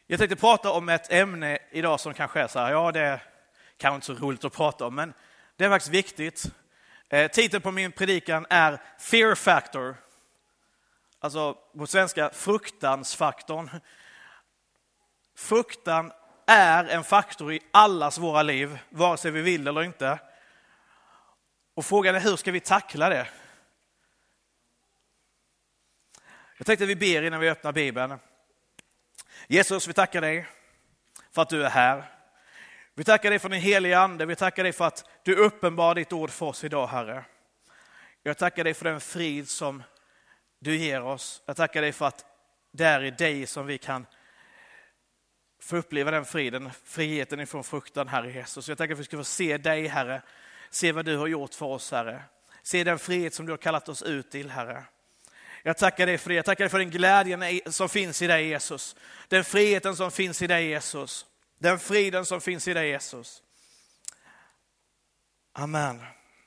Jag tänkte prata om ett ämne idag som kanske är så här, ja det är kanske inte så roligt att prata om, men det är faktiskt viktigt. Titeln på min predikan är Fear Factor. Alltså på svenska, fruktansfaktorn. Fruktan är en faktor i allas våra liv, vare sig vi vill eller inte. Och frågan är, hur ska vi tackla det? Jag tänkte att vi ber innan vi öppnar Bibeln. Jesus, vi tackar dig för att du är här. Vi tackar dig för din heliga ande. Vi tackar dig för att du uppenbar ditt ord för oss idag, Herre. Jag tackar dig för den frid som du ger oss. Jag tackar dig för att det är i dig som vi kan få uppleva den friden, friheten ifrån fruktan, Herre Jesus. Jag tackar för att vi ska få se dig, Herre. Se vad du har gjort för oss, Herre. Se den frihet som du har kallat oss ut till, Herre. Jag tackar dig för det. Jag tackar dig för den glädjen som finns i dig, Jesus. Den friheten som finns i dig, Jesus. Den friden som finns i dig, Jesus. Amen.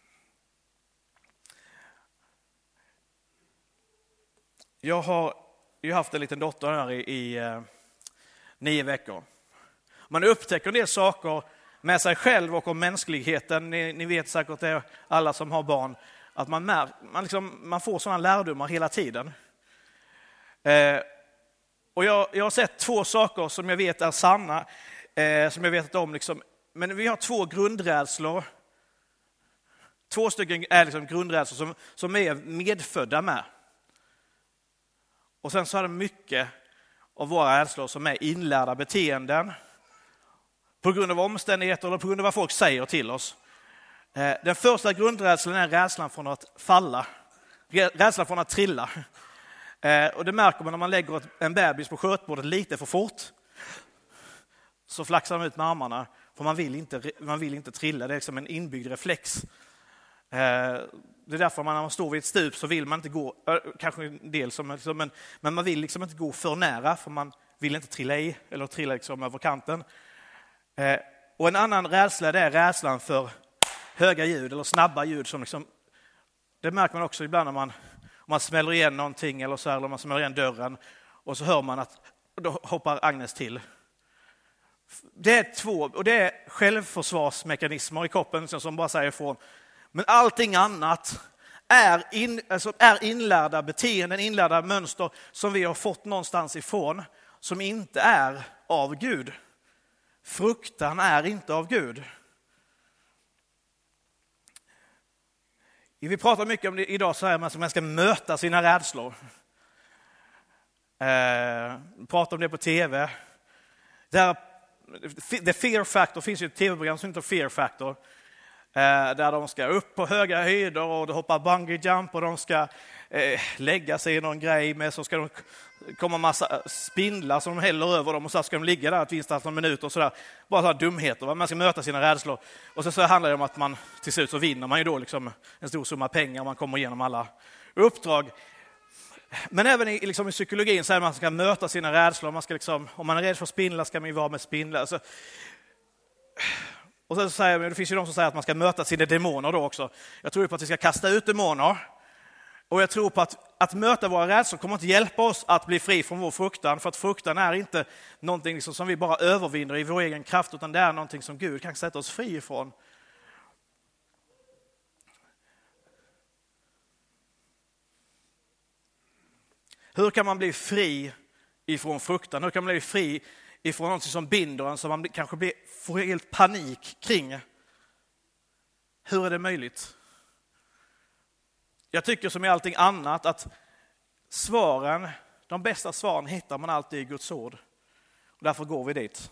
Jag har ju haft en liten dotter här i 9 veckor. Man upptäcker en del saker med sig själv och om mänskligheten. Ni vet säkert det, alla som har barn. Att man får sådana lärdomar hela tiden. Och jag har sett 2 saker som jag vet är sanna. Som jag vet om. Men vi har 2 grundrädslor. 2 stycken är grundrädslor som är medfödda med. Och sen så är det mycket av våra rädslor som är inlärda beteenden. På grund av omständigheter eller på grund av vad folk säger till oss. Den första grundrädslan är rädslan från att falla. Rädslan från att trilla. Och det märker man när man lägger en bebis på skötbordet lite för fort. Så flaxar de ut med armarna. För man vill inte trilla. Det är en inbyggd reflex. Det är därför när man står vid ett stup så vill man inte gå. Kanske en del men man vill inte gå för nära. För man vill inte trilla i. Eller trilla över kanten. Och en annan rädsla, det är rädslan för höga ljud eller snabba ljud som det märker man också ibland när man smäller igen någonting eller så här, eller man smäller igen dörren och så hör man att då hoppar Agnes till. Det är 2 och det är självförsvarsmekanismer i kroppen som bara säger ifrån. Men allting annat är inlärda beteenden, inlärda mönster som vi har fått någonstans ifrån som inte är av Gud. Fruktan är inte av Gud. Vi pratar mycket om det idag så här att man ska möta sina rädslor. Pratar om det på tv. The Fear Factor finns ju ett tv-program som heter Fear Factor. Där de ska upp på höga höjder och hoppa bungee jump och de ska lägga sig i någon grej med så ska de komma massa spindlar som de häller över dem och så ska de ligga där ett visst antal minuter och sådär. Bara så här dumheter. Man ska möta sina rädslor. Och så handlar det om att man till slut så vinner man ju då en stor summa pengar och man kommer igenom alla uppdrag. Men även i psykologin så är man ska möta sina rädslor. Man ska om man är rädd för spindlar ska man ju vara med spindlar. Alltså, och sen så säger det finns ju de som säger att man ska möta sina demoner då också. Jag tror på att vi ska kasta ut demoner. Och jag tror på att möta våra rädslor kommer inte hjälpa oss att bli fri från vår fruktan. För att fruktan är inte någonting som vi bara övervinner i vår egen kraft. Utan det är någonting som Gud kan sätta oss fri ifrån. Hur kan man bli fri ifrån fruktan? Hur kan man bli fri ifrån något som binder en, som man kanske får helt panik kring? Hur är det möjligt? Jag tycker som i allting annat att de bästa svaren hittar man alltid i Guds ord. Och därför går vi dit.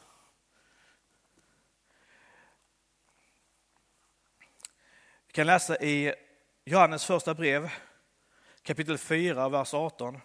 Vi kan läsa i Johannes första brev, kapitel 4, vers 18.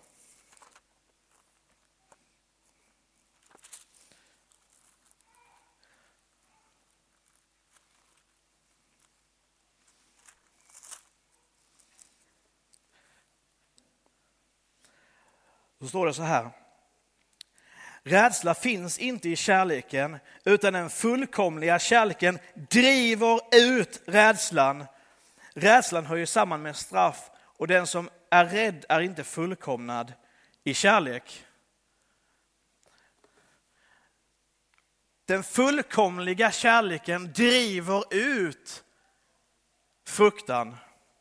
Så står det så här. Rädsla finns inte i kärleken, utan den fullkomliga kärleken driver ut rädslan. Rädslan hör ju samman med straff, och den som är rädd är inte fullkomnad i kärlek. Den fullkomliga kärleken driver ut fruktan.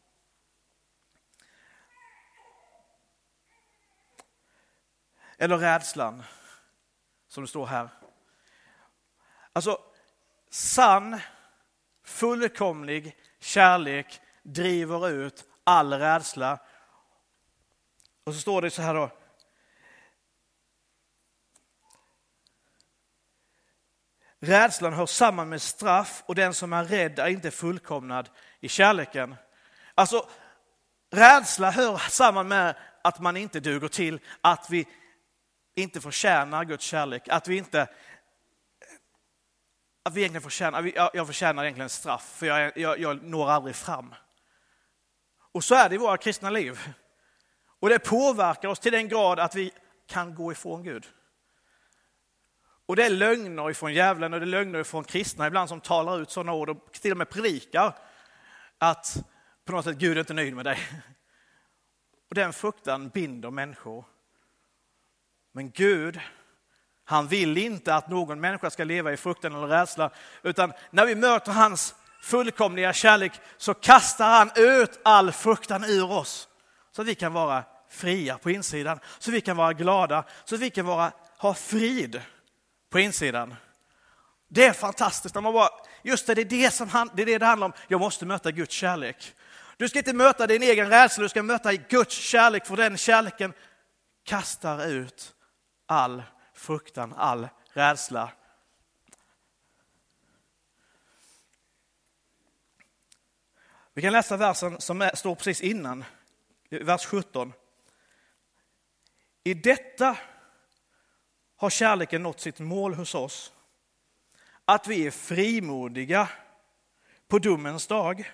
Eller rädslan, som det står här. Alltså, sann, fullkomlig kärlek driver ut all rädsla. Och så står det så här då. Rädslan hör samman med straff och den som är rädd är inte fullkomnad i kärleken. Alltså, rädsla hör samman med att man inte duger till, att vi inte förtjänar Guds kärlek, att vi egentligen förtjänar, jag förtjänar egentligen straff för jag når aldrig fram. Och så är det i våra kristna liv. Och det påverkar oss till den grad att vi kan gå ifrån Gud. Och det är lögner ifrån djävulen och det är lögner ifrån kristna ibland som talar ut sådana ord och till och med predikar att på något sätt Gud är inte nöjd med dig. Och den fruktan binder människor. Men Gud, han vill inte att någon människa ska leva i fruktan eller rädsla, utan när vi möter hans fullkomliga kärlek så kastar han ut all fruktan ur oss. Så att vi kan vara fria på insidan, så vi kan vara glada, så att vi kan ha frid på insidan. Det är fantastiskt när man bara, just det är det handlar om. Jag måste möta Guds kärlek. Du ska inte möta din egen rädsla, du ska möta Guds kärlek, för den kärleken kastar ut all fruktan, all rädsla. Vi kan läsa versen som står precis innan, vers 17. I detta har kärleken nått sitt mål hos oss, att vi är frimodiga på domens dag.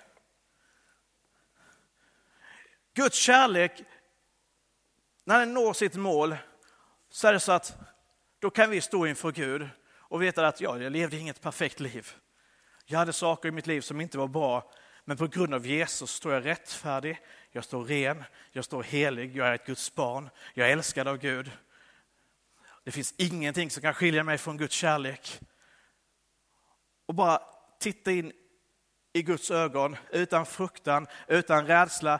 Guds kärlek, när den når sitt mål, så är det så att då kan vi stå inför Gud och veta att jag levde inget perfekt liv. Jag hade saker i mitt liv som inte var bra, men på grund av Jesus står jag rättfärdig, jag står ren, jag står helig, jag är ett Guds barn, jag är älskad av Gud. Det finns ingenting som kan skilja mig från Guds kärlek. Och bara titta in i Guds ögon utan fruktan, utan rädsla,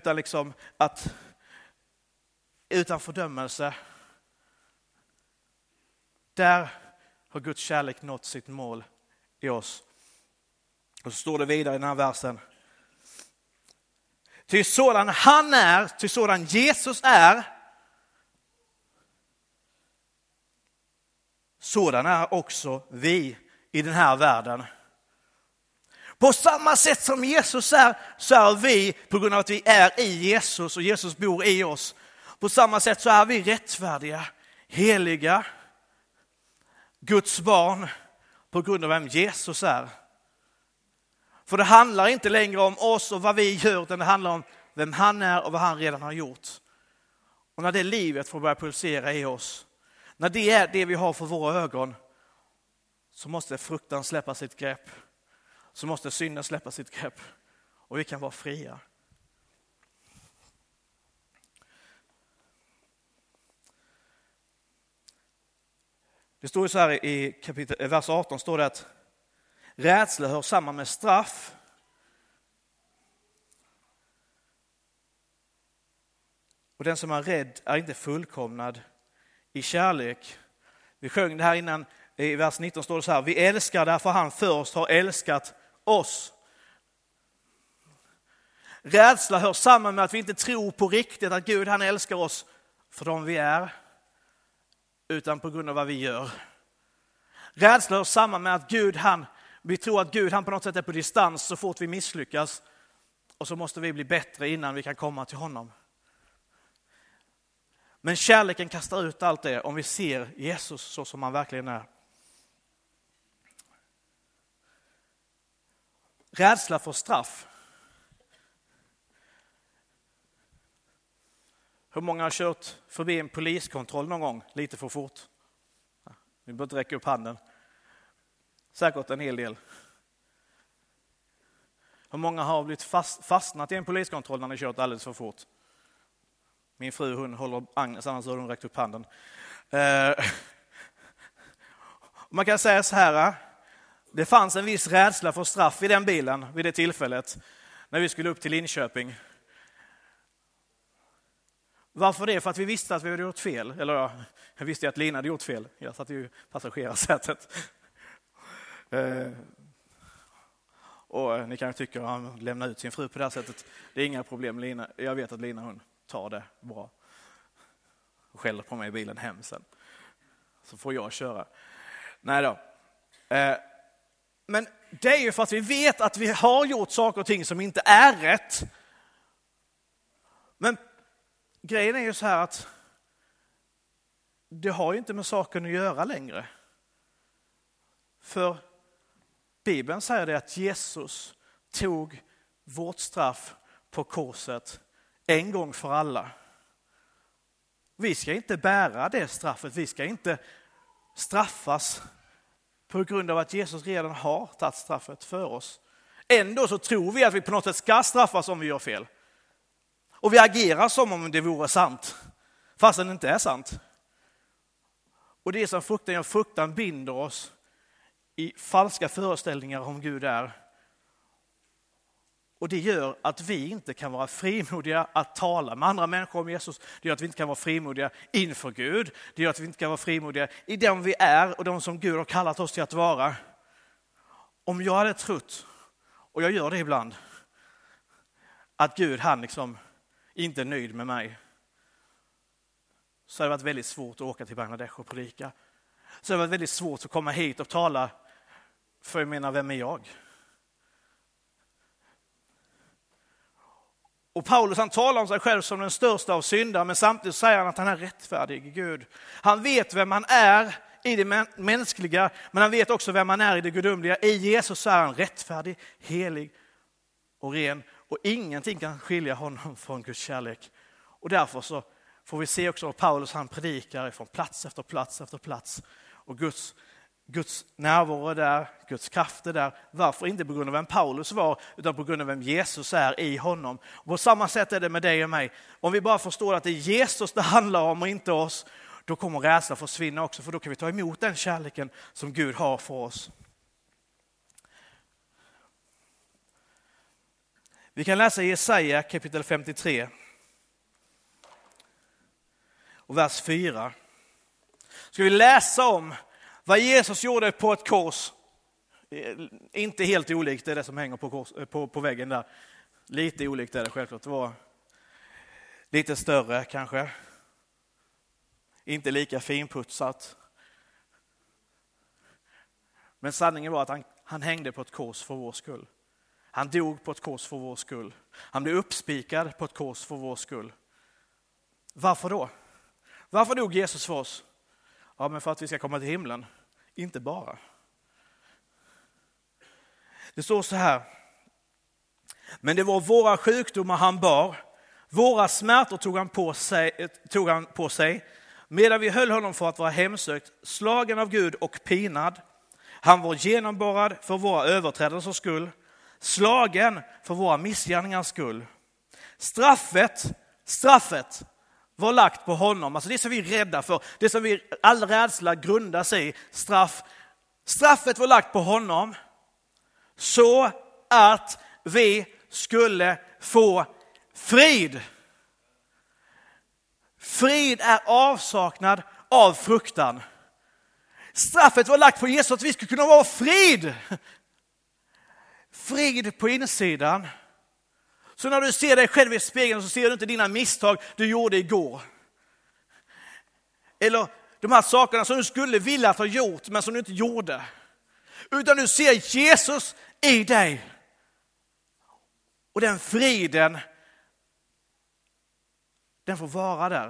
utan fördömelse. Där har Guds kärlek nått sitt mål i oss. Och så står det vidare i den här versen. Ty sådan han är, ty sådan Jesus är, sådan är också vi i den här världen. På samma sätt som Jesus är, så är vi, på grund av att vi är i Jesus och Jesus bor i oss. På samma sätt så är vi rättfärdiga, heliga, Guds barn, på grund av vem Jesus är. För det handlar inte längre om oss och vad vi gör, utan det handlar om vem han är och vad han redan har gjort. Och när det livet får börja pulsera i oss, när det är det vi har för våra ögon, så måste fruktan släppa sitt grepp. Så måste synden släppa sitt grepp. Och vi kan vara fria. Det står ju så här i vers 18, står det att rädsla hör samman med straff. Och den som är rädd är inte fullkomnad i kärlek. Vi sjöng det här innan, i vers 19 står det så här: vi älskar därför han först har älskat oss. Rädsla hör samman med att vi inte tror på riktigt att Gud han älskar oss för dem vi är, utan på grund av vad vi gör. Rädsla hör samman med att vi tror att Gud han på något sätt är på distans så fort vi misslyckas, och så måste vi bli bättre innan vi kan komma till honom. Men kärleken kastar ut allt det om vi ser Jesus så som han verkligen är. Rädsla för straff. Hur många har kört förbi en poliskontroll någon gång lite för fort? Vi bör inte räcka upp handen. Säkert en hel del. Hur många har blivit fastnat i en poliskontroll när ni kört alldeles för fort? Min fru, hon håller Agnes, annars har hon räckt upp handen. Man kan säga så här, det fanns en viss rädsla för straff i den bilen vid det tillfället när vi skulle upp till Linköping. Varför det? För att vi visste att vi hade gjort fel. Eller ja, jag visste att Lina hade gjort fel. Jag satt ju passagerarsätet. Och ni kan tycka att han lämnar ut sin fru på det här sättet. Det är inga problem, Lina. Jag vet att Lina hon tar det bra. Och skäller på mig i bilen hem sen. Så får jag köra. Nej då. Men det är ju för att vi vet att vi har gjort saker och ting som inte är rätt. Men grejen är ju så här att det har ju inte med saken att göra längre. För Bibeln säger det att Jesus tog vårt straff på korset en gång för alla. Vi ska inte bära det straffet. Vi ska inte straffas på grund av att Jesus redan har tagit straffet för oss. Ändå så tror vi att vi på något sätt ska straffas om vi gör fel. Och vi agerar som om det vore sant, fast det inte är sant. Och det är som fruktan gör, fruktan binder oss i falska föreställningar om Gud är. Och det gör att vi inte kan vara frimodiga att tala med andra människor om Jesus. Det gör att vi inte kan vara frimodiga inför Gud. Det gör att vi inte kan vara frimodiga i dem vi är och de som Gud har kallat oss till att vara. Om jag hade trott, och jag gör det ibland, att Gud han liksom inte är nöjd med mig, så har det varit väldigt svårt att åka till Bangladesh och predika. Så det har varit väldigt svårt att komma hit och tala, för jag menar, vem är jag? Och Paulus han talar om sig själv som den största av syndare, men samtidigt säger han att han är rättfärdig Gud. Han vet vem han är i det mänskliga, men han vet också vem han är i det gudomliga. I Jesus är han rättfärdig, helig och ren. Och ingenting kan skilja honom från Guds kärlek. Och därför så får vi se också att Paulus han predikar från plats efter plats efter plats. Och Guds närvaro där, Guds kraft är där. Varför? Inte på grund av vem Paulus var, utan på grund av vem Jesus är i honom. Och på samma sätt är det med dig och mig. Om vi bara förstår att det är Jesus det handlar om och inte oss, då kommer rädslan försvinna också. För då kan vi ta emot den kärleken som Gud har för oss. Vi kan läsa Jesaja kapitel 53 och vers 4. Ska vi läsa om vad Jesus gjorde på ett kors. Inte helt olikt det som hänger på väggen där. Lite olikt är det självklart. Det var lite större kanske. Inte lika finputsat. Men sanningen var att han hängde på ett kors för vår skull. Han dog på ett kors för vår skull. Han blev uppspikad på ett kors för vår skull. Varför då? Varför dog Jesus för oss? Ja, men för att vi ska komma till himlen. Inte bara. Det står så här. Men det var våra sjukdomar han bar. Våra smärtor tog han på sig. Medan vi höll honom för att vara hemsökt, slagen av Gud och pinad. Han var genomborrad för våra överträdelsers skull. Slagen för våra missgärningars skull. Straffet var lagt på honom. Alltså det som vi är rädda för, det som vi all rädsla grundar sig i, straffet var lagt på honom så att vi skulle få frid. Frid är avsaknad av fruktan. Straffet var lagt på Jesus så att vi skulle kunna vara frid. Frid på insidan. Så när du ser dig själv i spegeln så ser du inte dina misstag du gjorde igår. Eller de här sakerna som du skulle vilja ha gjort men som du inte gjorde. Utan du ser Jesus i dig. Och den friden, den får vara där.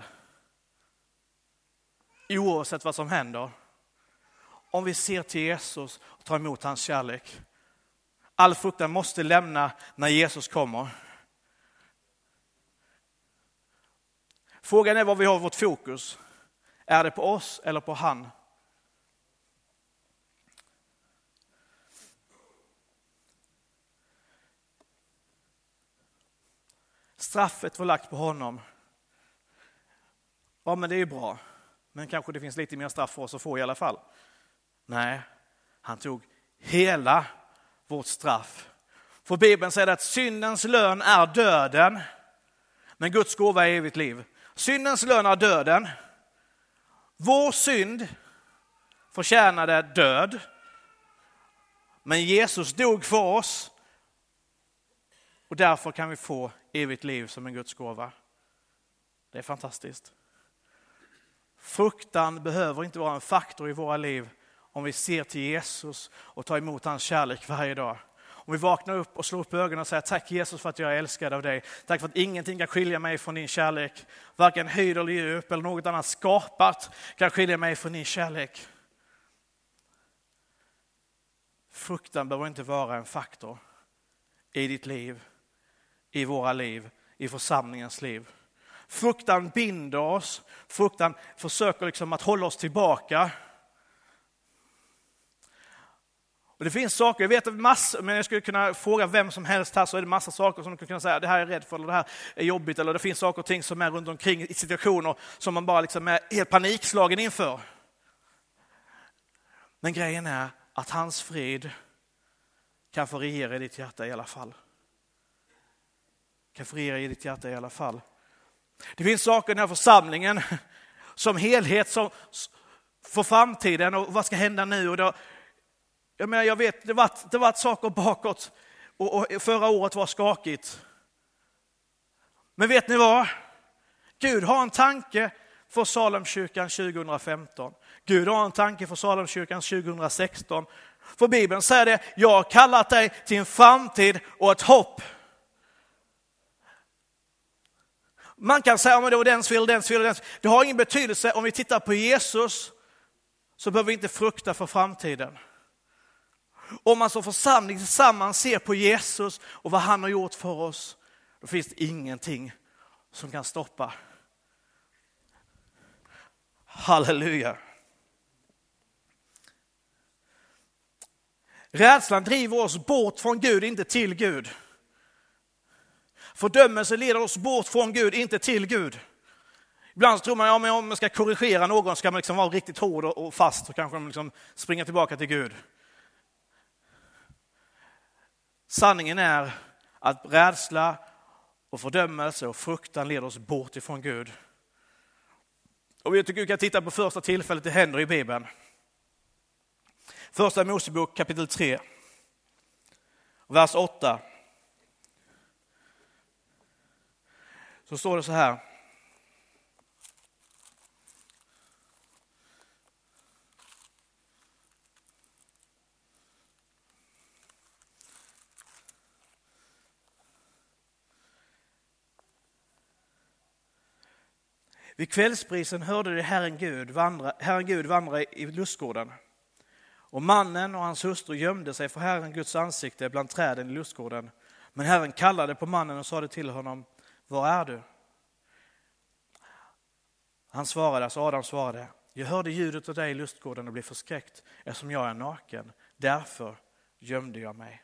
Oavsett vad som händer. Om vi ser till Jesus och tar emot hans kärlek. All fruktan måste lämna när Jesus kommer. Frågan är var vi har vårt fokus. Är det på oss eller på han? Straffet var lagt på honom. Ja, men det är ju bra. Men kanske det finns lite mer straff för oss att få i alla fall. Nej, han tog hela vårt straff. För Bibeln säger att syndens lön är döden, men Guds gåva är evigt liv. Syndens lön är döden. Vår synd förtjänade död, men Jesus dog för oss och därför kan vi få evigt liv som en Guds gåva. Det är fantastiskt. Fruktan behöver inte vara en faktor i våra liv om vi ser till Jesus och tar emot hans kärlek varje dag. Om vi vaknar upp och slår upp ögonen och säger tack Jesus för att jag är älskad av dig. Tack för att ingenting kan skilja mig från din kärlek. Varken höjd eller djup eller något annat skapat kan skilja mig från din kärlek. Fruktan behöver inte vara en faktor i ditt liv, i våra liv, i församlingens liv. Fruktan binder oss. Fruktan försöker liksom att hålla oss tillbaka. Och det finns saker, jag vet massor, men jag skulle kunna fråga vem som helst här så är det massa saker som du kan säga det här är jag rädd för eller det här är jobbigt eller det finns saker och ting som är runt omkring i situationer som man bara liksom är helt panikslagen inför. Men grejen är att hans frid kan få regera i ditt hjärta i alla fall. Kan få regera i ditt hjärta i alla fall. Det finns saker i den här församlingen som helhet som för framtiden och vad ska hända nu och då. Jag vet, det var saker bakåt och förra året var skakigt. Men vet ni vad? Gud har en tanke för Salemkyrkan 2015. Gud har en tanke för Salemkyrkan 2016. För Bibeln säger det, jag har kallat dig till en framtid och ett hopp. Man kan säga om det var dens fel. Det har ingen betydelse om vi tittar på Jesus så behöver vi inte frukta för framtiden. Om man som församling tillsammans ser på Jesus och vad han har gjort för oss, då finns det ingenting som kan stoppa. Halleluja. Rädslan driver oss bort från Gud, inte till Gud. Fördömelse leder oss bort från Gud, inte till Gud. Ibland så tror man, men om man ska korrigera någon ska man liksom vara riktigt hård och fast och kanske liksom springa tillbaka till Gud. Sanningen är att rädsla och fördömelse och fruktan leder oss bort ifrån Gud. Och vi tycker vi kan titta på första tillfället det händer i Bibeln. Första Mosebok kapitel 3, vers 8. Så står det så här. Vid kvällsprisen hörde de Herren Gud vandra i lustgården. Och mannen och hans hustru gömde sig för Herren Guds ansikte bland träden i lustgården. Men Herren kallade på mannen och sade till honom, var är du? Adam svarade, jag hörde ljudet av dig i lustgården och blev förskräckt eftersom jag är naken. Därför gömde jag mig.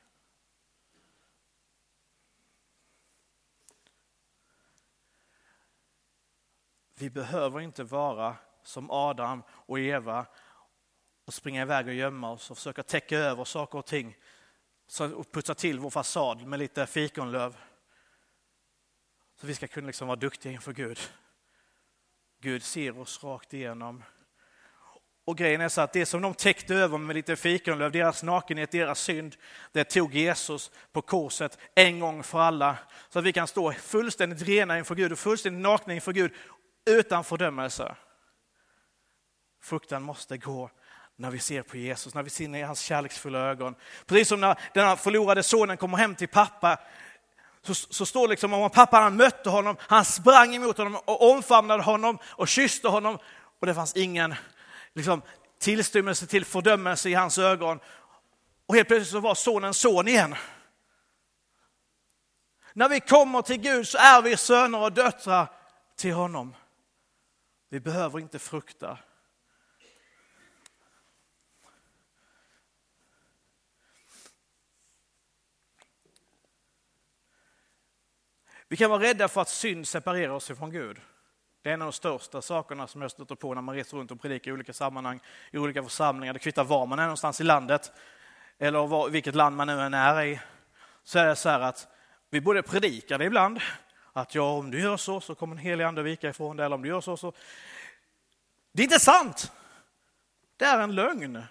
Vi behöver inte vara som Adam och Eva och springa iväg och gömma oss och försöka täcka över saker och ting och putsa till vår fasad med lite fikonlöv. Så vi ska kunna liksom vara duktiga inför Gud. Gud ser oss rakt igenom. Och grejen är så att det som de täckte över med lite fikonlöv, deras nakenhet, deras synd, det tog Jesus på korset en gång för alla. Så att vi kan stå fullständigt rena inför Gud och fullständigt nakna inför Gud utan fördömelse. Fruktan måste gå när vi ser på Jesus, när vi ser i hans kärleksfulla ögon. Precis som när den förlorade sonen kommer hem till pappa, så står det liksom om pappa han mötte honom, han sprang emot honom och omfamnade honom och kysste honom. Och det fanns ingen liksom, tillstymmelse till fördömelse i hans ögon. Och helt plötsligt så var sonen son igen. När vi kommer till Gud så är vi söner och döttrar till honom. Vi behöver inte frukta. Vi kan vara rädda för att synd separerar oss från Gud. Det är en av de största sakerna som jag stöter på när man reser runt och predikar i olika sammanhang, i olika församlingar. Det kvittar var man är någonstans i landet eller vilket land man nu än är i. Så är det så här att vi borde predika det ibland. Att ja, om du gör så kommer en helig ande vika ifrån det. Eller om du gör så. Det är inte sant. Det är en lögn.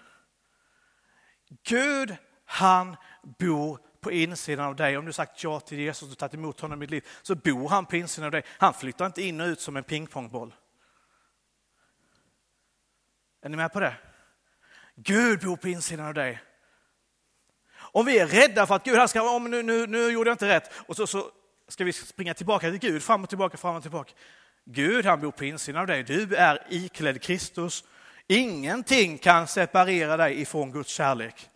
Gud, han bor på insidan av dig. Om du sagt ja till Jesus och tagit emot honom i ditt liv, så bor han på insidan av dig. Han flyttar inte in och ut som en pingpongboll. Är ni med på det? Gud bor på insidan av dig. Om vi är rädda för att Gud, han ska, nu gjorde jag inte rätt. Och så ska vi springa tillbaka till Gud, fram och tillbaka. Gud, han bor på insidan av dig. Du är iklädd Kristus. Ingenting kan separera dig ifrån Guds kärlek.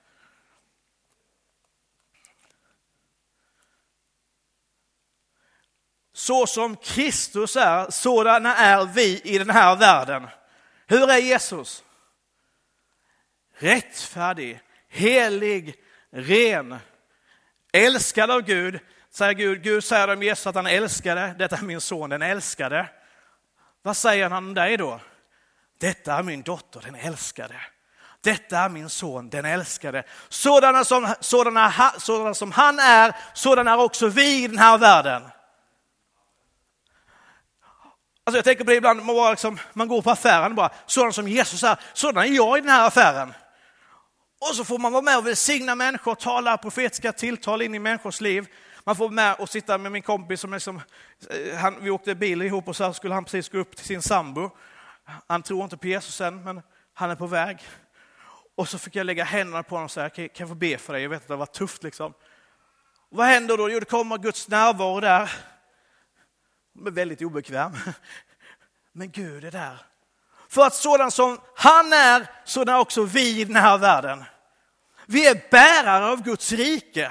Så som Kristus är, sådana är vi i den här världen. Hur är Jesus? Rättfärdig, helig, ren, älskad av Gud. Säger Gud säger om Jesus att han älskade. Detta är min son, den älskade. Vad säger han om dig då? Detta är min dotter, den älskade. Detta är min son, den älskade. Sådana som han är, sådana är också vi i den här världen. Alltså jag tänker på det ibland, man går på affären och bara, sådana som Jesus är, sådana är jag i den här affären. Och så får man vara med och välsigna människor, tala profetiska tilltal in i människors liv. Man får med och sitta med min kompis som vi åkte bil ihop och så skulle han precis gå upp till sin sambo. Han tror inte på Jesus än, men han är på väg. Och så fick jag lägga händerna på honom och säga, kan jag få be för dig? Jag vet att det var tufft liksom. Och vad händer då? Jo, det kommer Guds närvaro där. De är väldigt obekväm. Men Gud är där. För att sådan som han är, sådan är också vi i den här världen. Vi är bärare av Guds rike.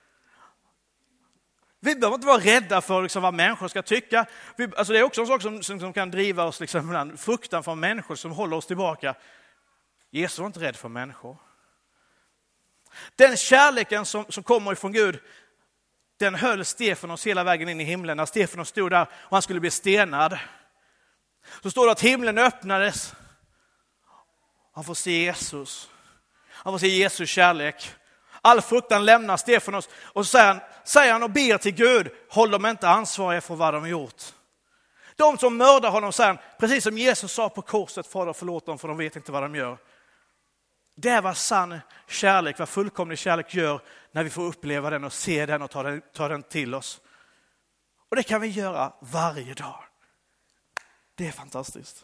Vi behöver inte vara rädda för vad människor ska tycka. Det är också en sak som kan driva oss ibland. Fruktan för människor som håller oss tillbaka. Jesus var inte rädd för människor. Den kärleken som kommer ifrån Gud, den höll Stefanos hela vägen in i himlen. När Stefanos stod där och han skulle bli stenad, så står det att himlen öppnades. Han får se Jesus. Han får se Jesus kärlek. All fruktan lämnar Stefanos. Och så säger han och ber till Gud, håll dem inte ansvariga för vad de har gjort. De som mördar honom säger, precis som Jesus sa på korset, Fader förlåt dem för de vet inte vad de gör. Det är vad sann kärlek, vad fullkomlig kärlek gör när vi får uppleva den och se den och ta den till oss. Och det kan vi göra varje dag. Det är fantastiskt.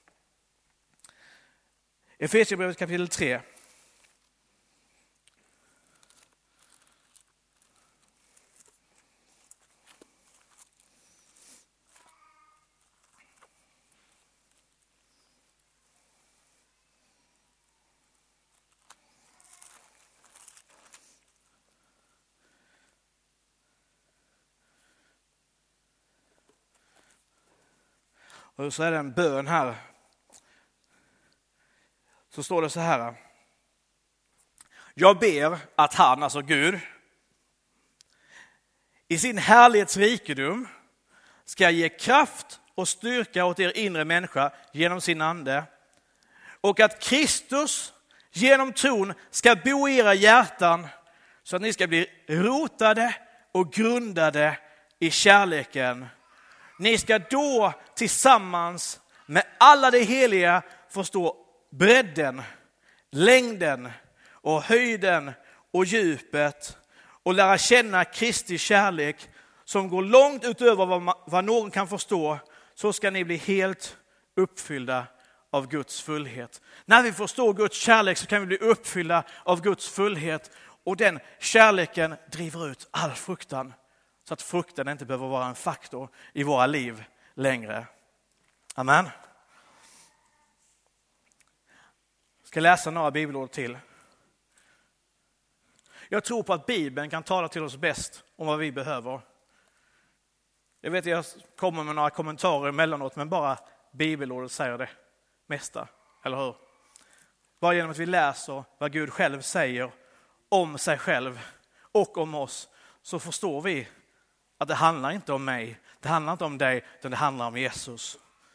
Efesierbrevet kapitel 3. Och så är det en bön här. Så står det så här. Jag ber att han, alltså Gud, i sin härlighetsrikedom ska ge kraft och styrka åt er inre människa genom sin ande. Och att Kristus genom tron ska bo i era hjärtan så att ni ska bli rotade och grundade i kärleken. Ni ska då tillsammans med alla de heliga förstå bredden, längden och höjden och djupet och lära känna Kristi kärlek som går långt utöver vad någon kan förstå. Så ska ni bli helt uppfyllda av Guds fullhet. När vi förstår Guds kärlek så kan vi bli uppfyllda av Guds fullhet, och den kärleken driver ut all fruktan. Så att fruktan inte behöver vara en faktor i våra liv längre. Amen. Jag ska läsa några bibelord till. Jag tror på att Bibeln kan tala till oss bäst om vad vi behöver. Jag vet att jag kommer med några kommentarer emellanåt, men bara bibelordet säger det mesta, eller hur? Bara genom att vi läser vad Gud själv säger om sig själv och om oss, så förstår vi att det handlar inte om mig, det handlar inte om dig, utan det handlar om Jesus.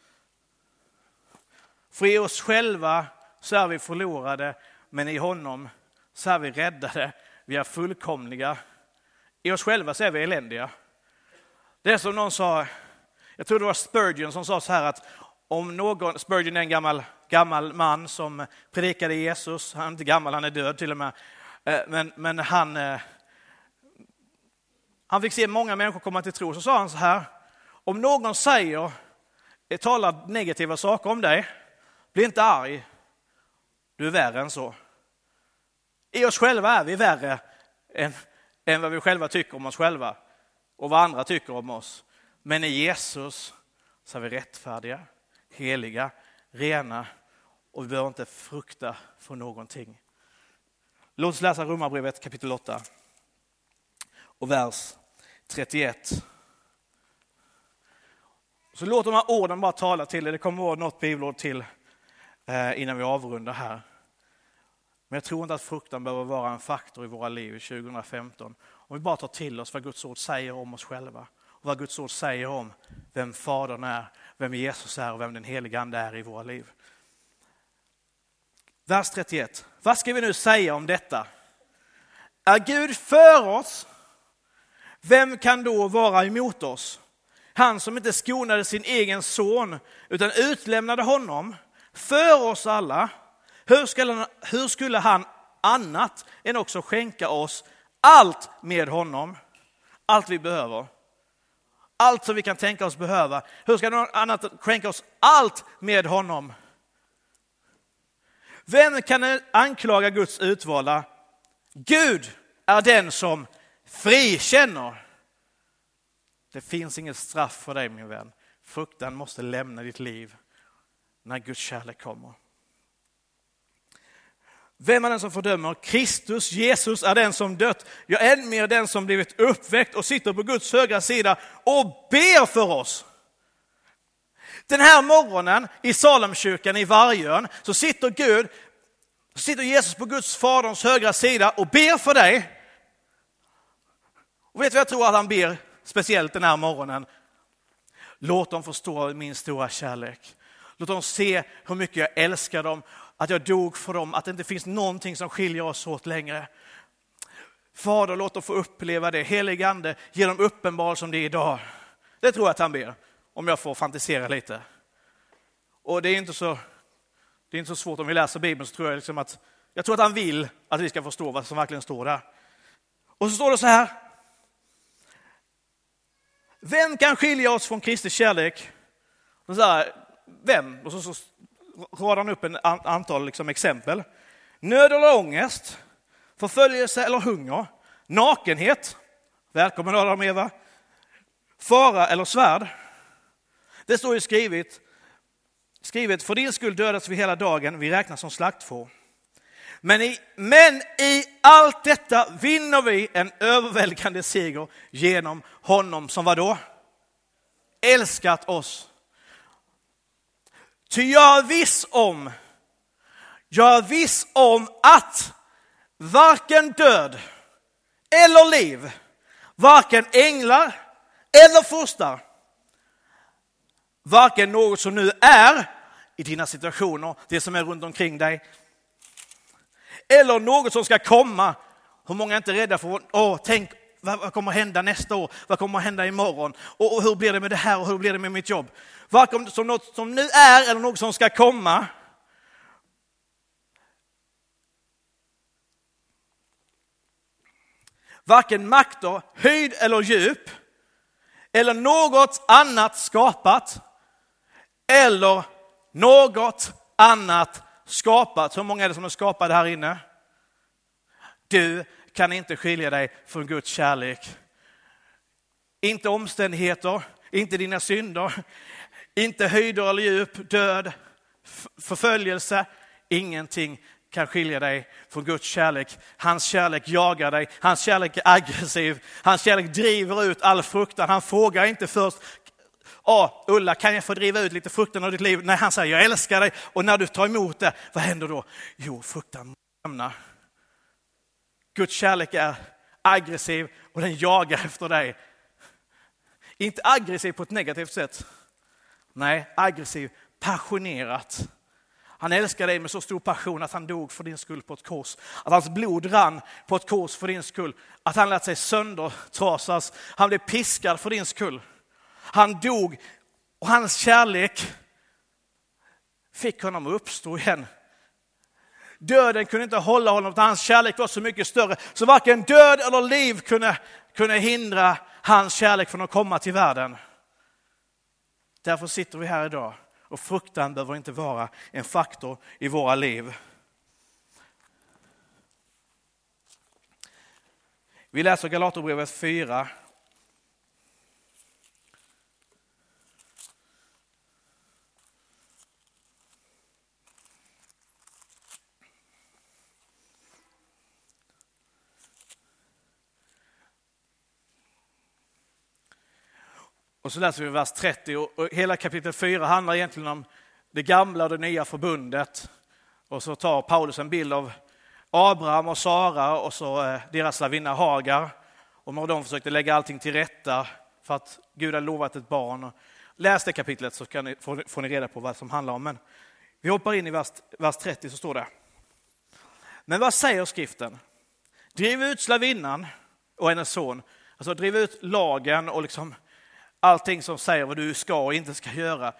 För i oss själva så är vi förlorade, men i honom så är vi räddade. Vi är fullkomliga. I oss själva så är vi eländiga. Det är som någon sa, jag tror det var Spurgeon som sa så här att om någon, Spurgeon är en gammal man som predikade Jesus, han är inte gammal, han är död till och med. Men han fick se många människor komma till tro. Så sa han så här, om någon talar negativa saker om dig, bli inte arg, du är värre än så. I oss själva är vi värre än vad vi själva tycker om oss själva och vad andra tycker om oss. Men i Jesus så är vi rättfärdiga, heliga, rena och vi behöver inte frukta för någonting. Låt oss läsa Romarbrevet kapitel 8 och vers 31. Så låt de här orden bara tala till er. Det kommer vara något bibelord till innan vi avrundar här. Men jag tror inte att fruktan behöver vara en faktor i våra liv 2015. Om vi bara tar till oss vad Guds ord säger om oss själva. Och vad Guds ord säger om vem Fadern är, vem Jesus är och vem den helige Ande är i våra liv. Vers 31. Vad ska vi nu säga om detta? Är Gud för oss? Vem kan då vara emot oss? Han som inte skonade sin egen son utan utlämnade honom för oss alla. Hur skulle han annat än också skänka oss allt med honom? Allt vi behöver. Allt som vi kan tänka oss behöva. Hur ska någon annat skänka oss allt med honom? Vem kan anklaga Guds utvalda? Gud är den som frikänner. Det finns inget straff för dig, min vän. Fruktan måste lämna ditt liv när Guds kärlek kommer. Vem är den som fördömer? Kristus, Jesus är den som dött. Jag är än mer den som blivit uppväckt och sitter på Guds högra sida och ber för oss. Den här morgonen i Salemkyrkan i Vargön så sitter Jesus på Guds faderns högra sida och ber för dig. Och vet du vad jag tror att han ber speciellt den här morgonen? Låt dem förstå min stora kärlek. Låt dem se hur mycket jag älskar dem. Att jag dog för dem. Att det inte finns någonting som skiljer oss åt längre. Fader, låt dem få uppleva det. Helige Ande, ge dem uppenbar som det är idag. Det tror jag att han ber. Om jag får fantisera lite. Och det är inte så svårt om vi läser Bibeln, så tror jag liksom att jag tror att han vill att vi ska förstå vad som verkligen står där. Och så står det så här. Vem kan skilja oss från Kristi kärlek? Och så här, vem? Och så radar han upp en antal liksom exempel. Nöd eller ångest, förföljelse eller hunger, nakenhet, välkommen Adam och Eva, fara eller svärd. Det står ju skrivet, för din skull dödas vi hela dagen, vi räknas som slaktfår. Men i allt detta vinner vi en överväldigande seger genom honom som var då älskat oss. Ty jag är viss om att varken död eller liv, varken änglar eller furstar, varken något som nu är i dina situationer, det som är runt omkring dig, eller något som ska komma. Hur många är inte rädda för, tänk vad kommer hända nästa år? Vad kommer hända imorgon? Och hur blir det med det här och hur blir det med mitt jobb? Varken som något som nu är eller något som ska komma. Varken makter, höjd eller djup, eller något annat skapat, eller något annat skapat. Hur många är det som är skapade här inne? Du kan inte skilja dig från Guds kärlek. Inte omständigheter, inte dina synder, inte höjder eller djup, död, förföljelse. Ingenting kan skilja dig från Guds kärlek. Hans kärlek jagar dig. Hans kärlek är aggressiv. Hans kärlek driver ut all fruktan. Han frågar inte först, Ulla, kan jag få driva ut lite fruktan ur ditt liv? Nej, han säger, jag älskar dig. Och när du tar emot det, vad händer då? Jo, fruktan lämnar. Guds kärlek är aggressiv och den jagar efter dig. Inte aggressiv på ett negativt sätt. Nej, aggressiv, passionerat. Han älskar dig med så stor passion att han dog för din skull på ett kors. Att hans blod rann på ett kors för din skull. Att han lät sig söndertrasas. Han blev piskad för din skull. Han dog och hans kärlek fick honom att uppstå igen. Döden kunde inte hålla honom, utan hans kärlek var så mycket större. Så varken död eller liv kunde hindra hans kärlek från att komma till världen. Därför sitter vi här idag. Och fruktan behöver inte vara en faktor i våra liv. Vi läser Galaterbrevet 4. Och så läser vi vers 30 och hela kapitel 4 handlar egentligen om det gamla och det nya förbundet. Och så tar Paulus en bild av Abraham och Sara och så deras slavinna Hagar. Och när de försökte lägga allting till rätta för att Gud hade lovat ett barn. Läs det kapitlet så får ni reda på vad som handlar om. Men vi hoppar in i vers 30 så står det. Men vad säger skriften? Driv ut slavinnan och hennes son. Alltså driv ut lagen och liksom allting som säger vad du ska och inte ska göra.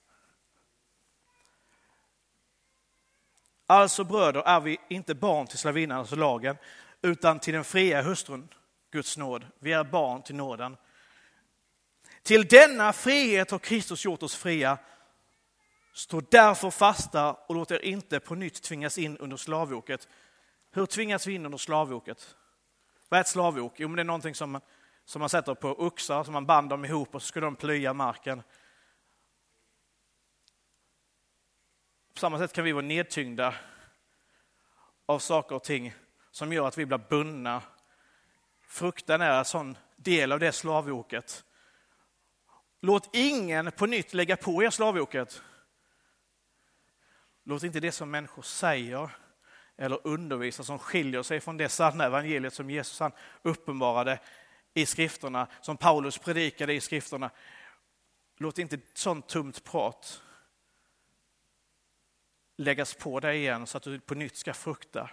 Alltså bröder är vi inte barn till slavinnan, alltså lagen, utan till den fria hustrun, Guds nåd. Vi är barn till nåden. Till denna frihet har Kristus gjort oss fria. Stå därför fasta och låt er inte på nytt tvingas in under slavoket. Hur tvingas vi in under slavoket? Vad är ett slavok? Jo, men det är någonting som man sätter på oxar, som man bandar dem ihop och så ska de plöja marken. På samma sätt kan vi vara nedtyngda av saker och ting som gör att vi blir bundna. Fruktan är en sån del av det slavoket. Låt ingen på nytt lägga på er slavoket. Låt inte det som människor säger eller undervisar som skiljer sig från det sanna evangeliet som Jesus han uppenbarade i skrifterna, som Paulus predikade i skrifterna. Låt inte sånt tomt prat läggas på dig igen så att du på nytt ska frukta.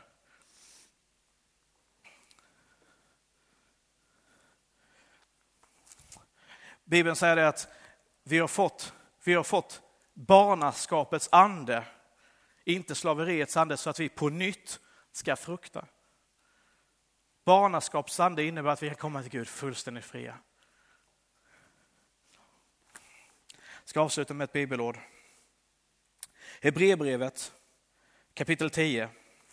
Bibeln säger det att vi har fått barnaskapets ande, inte slaveriets ande, så att vi på nytt ska frukta. Barnaskapets ande innebär att vi kan komma till Gud fullständigt fria. Jag ska avsluta med ett bibelord. Hebreerbrevet kapitel 10.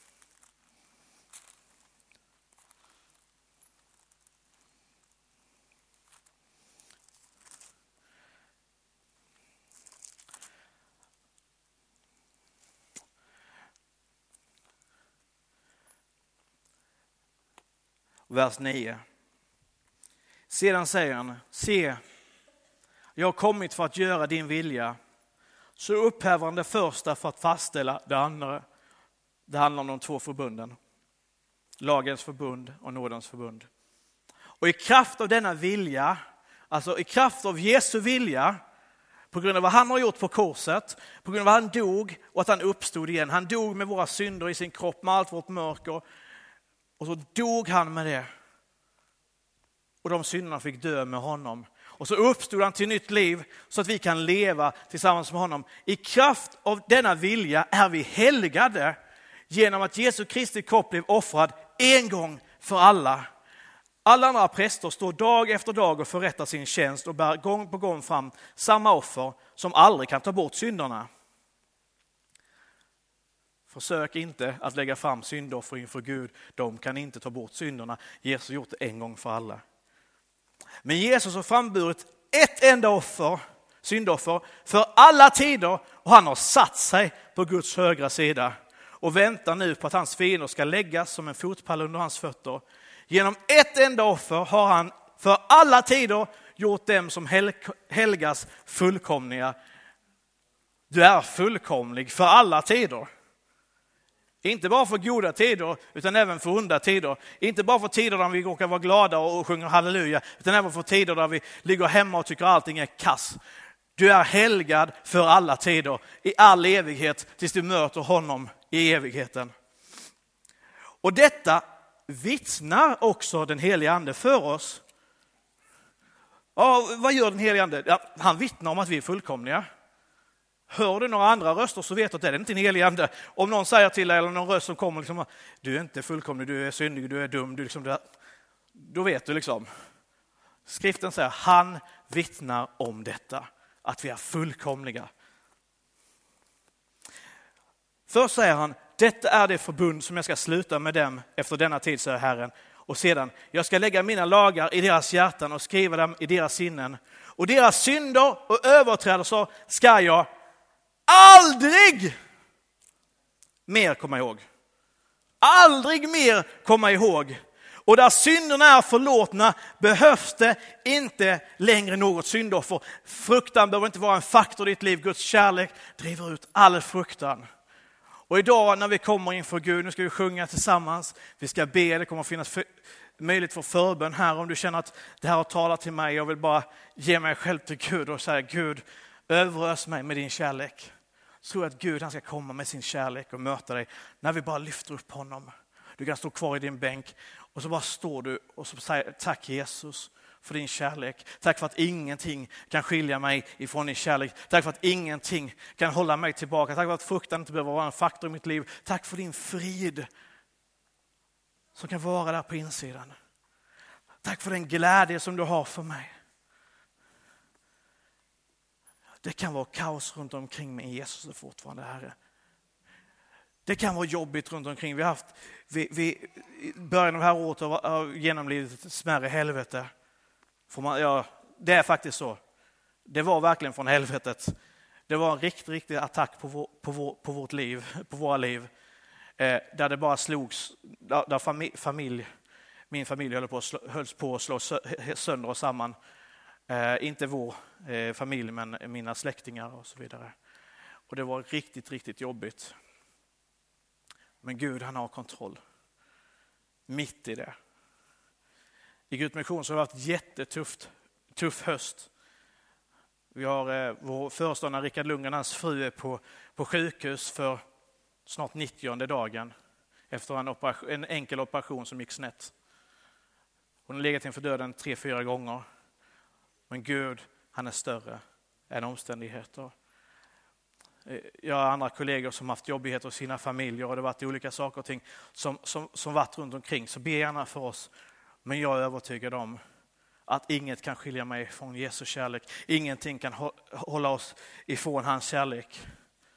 Vers 9. Sedan säger han, se, jag har kommit för att göra din vilja. Så upphäver han det första för att fastställa det andra. Det handlar om de två förbunden. Lagens förbund och nådens förbund. Och i kraft av denna vilja, alltså i kraft av Jesu vilja, på grund av vad han har gjort på korset, på grund av att han dog och att han uppstod igen. Han dog med våra synder i sin kropp, med allt vårt mörker. Och så dog han med det. Och de synderna fick dö med honom. Och så uppstod han till nytt liv så att vi kan leva tillsammans med honom. I kraft av denna vilja är vi helgade genom att Jesu Kristi kropp blev offrad en gång för alla. Alla andra präster står dag efter dag och förrättar sin tjänst och bär gång på gång fram samma offer som aldrig kan ta bort synderna. Försök inte att lägga fram syndoffer inför Gud. De kan inte ta bort synderna. Jesus har gjort det en gång för alla. Men Jesus har framburit ett enda offer, syndoffer, för alla tider. Och han har satt sig på Guds högra sida. Och väntar nu på att hans fiender ska läggas som en fotpall under hans fötter. Genom ett enda offer har han för alla tider gjort dem som helgas fullkomliga. Du är fullkomlig för alla tider. Inte bara för goda tider utan även för onda tider. Inte bara för tider där vi råkar vara glada och sjunger halleluja, utan även för tider där vi ligger hemma och tycker allting är kass. Du är helgad för alla tider, i all evighet, tills du möter honom i evigheten. Och detta vittnar också den helige ande för oss. Ja, vad gör den helige ande? Ja, han vittnar om att vi är fullkomliga. Hör du några andra röster så vet du att det är inte en helig ande. Om någon säger till dig eller någon röst som kommer liksom, du är inte fullkomlig, du är syndig, du är dum, då vet du liksom. Skriften säger han vittnar om detta, att vi är fullkomliga. Först säger han, detta är det förbund som jag ska sluta med dem efter denna tid, säger Herren. Och sedan, jag ska lägga mina lagar i deras hjärtan och skriva dem i deras sinnen. Och deras synder och överträdelser ska jag aldrig mer komma ihåg. Aldrig mer komma ihåg. Och där synderna är förlåtna behövs det inte längre något syndoffer. Fruktan behöver inte vara en faktor i ditt liv. Guds kärlek driver ut all fruktan. Och idag när vi kommer inför Gud, nu ska vi sjunga tillsammans. Vi ska be, det kommer att finnas möjlighet för förbön här. Om du känner att det här har talat till mig, jag vill bara ge mig själv till Gud och säga Gud, överös mig med din kärlek. Så att Gud han ska komma med sin kärlek och möta dig när vi bara lyfter upp honom. Du kan stå kvar i din bänk och så bara står du och så säger tack Jesus för din kärlek. Tack för att ingenting kan skilja mig ifrån din kärlek. Tack för att ingenting kan hålla mig tillbaka. Tack för att fruktan inte behöver vara en faktor i mitt liv. Tack för din frid som kan vara där på insidan. Tack för den glädje som du har för mig. Det kan vara kaos runt omkring mig, Jesus är fortfarande Herre. Det kan vara jobbigt runt omkring. Vi början av det här året har genomlidit ett smärre helvete. Det är faktiskt så. Det var verkligen från helvetet. Det var en riktig attack på vårt liv, på våra liv. Där det bara slogs, där min familj hölls på att slå sönder och samman. Inte vår familj men mina släktingar och så vidare. Och det var riktigt jobbigt. Men Gud han har kontroll. Mitt i det. I Guds mission så har det varit jättetuff höst. Vi har vår föreståndare Rickard Lundgren, hans fru är på sjukhus för snart 90:e dagen. Efter en enkel operation som gick snett. Hon har legat inför döden 3-4 gånger. Men Gud, han är större än omständigheter. Jag har andra kollegor som haft jobbigheter i sina familjer och det har varit olika saker och ting som varit runt omkring. Så be gärna för oss. Men jag är övertygad om att inget kan skilja mig från Jesu kärlek. Ingenting kan hålla oss ifrån hans kärlek.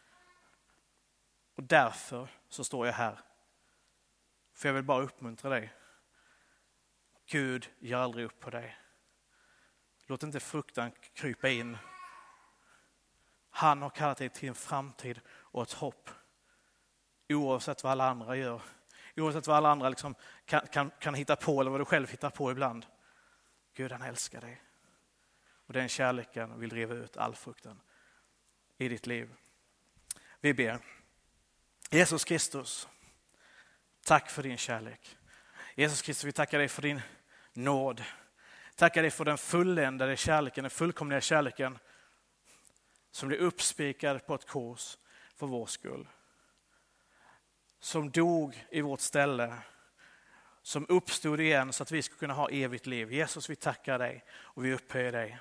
Och därför så står jag här. För jag vill bara uppmuntra dig. Gud ger aldrig upp på dig. Låt inte fruktan krypa in. Han har kallat dig till en framtid och ett hopp. Oavsett vad alla andra gör. Oavsett vad alla andra liksom kan hitta på eller vad du själv hittar på ibland. Gud han älskar dig. Och den kärleken vill driva ut all fruktan i ditt liv. Vi ber. Jesus Kristus, tack för din kärlek. Jesus Kristus, vi tackar dig för din nåd. Tackar dig för den fulländade kärleken, den fullkomliga kärleken som blev uppspikad på ett kors för vår skull. Som dog i vårt ställe, som uppstod igen så att vi ska kunna ha evigt liv. Jesus, vi tackar dig och vi upphöjer dig.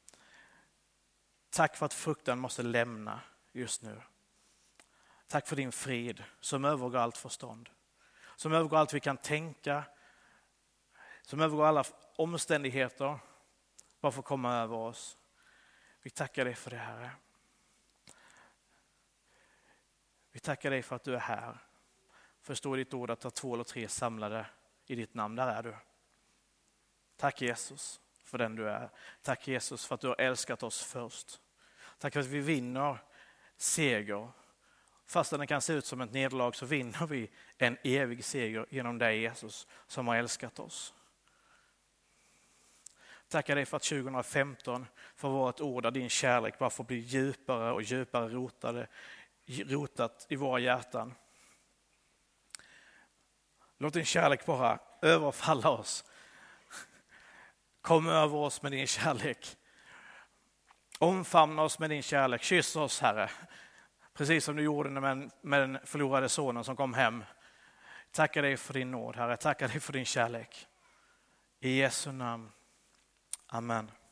Tack för att fruktan måste lämna just nu. Tack för din frid som övergår allt förstånd. Som övergår allt vi kan tänka. Som övergår alla omständigheter. Bara för att komma över oss. Vi tackar dig för det, Herre. Vi tackar dig för att du är här. Förstå ditt ord att ta 2 eller 3 samlade i ditt namn. Där är du. Tack Jesus för den du är. Tack Jesus för att du har älskat oss först. Tack för att vi vinner seger. Fast den kan se ut som ett nederlag så vinner vi en evig seger genom dig Jesus som har älskat oss. Tackar dig för att 2015 får vara ett år där din kärlek bara får bli djupare och djupare rotat i våra hjärtan. Låt din kärlek bara överfalla oss. Kom över oss med din kärlek. Omfamna oss med din kärlek. Kyss oss, Herre. Precis som du gjorde med den förlorade sonen som kom hem. Tackar dig för din nåd, Herre. Tackar dig för din kärlek. I Jesu namn. Amen.